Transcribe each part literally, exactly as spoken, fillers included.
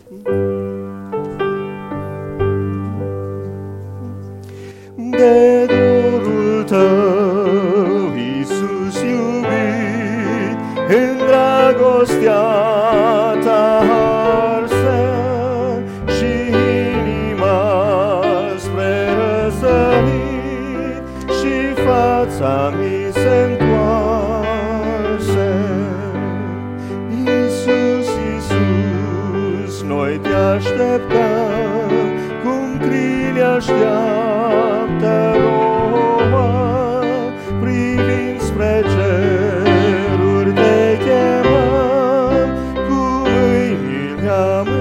De dorul tău, Iisus iubit, în dragostea ta arse și inima spre răsărit și fața mi se întoarse. Iisus, Iisus, noi te așteptăm, cum crini așteaptă roa, privind spre ceruri te chemăm, cu mâinile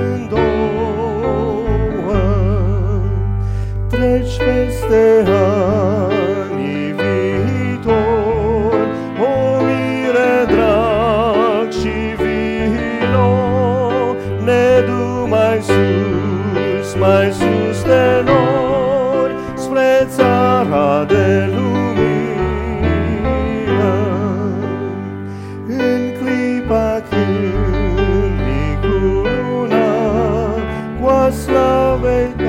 amândouă. Treci peste anii viitori, o mire drag și vino, ne du mai sus, mai sus de nori, spre țara de lumină. În clipa când mi cu luna, cu a slavei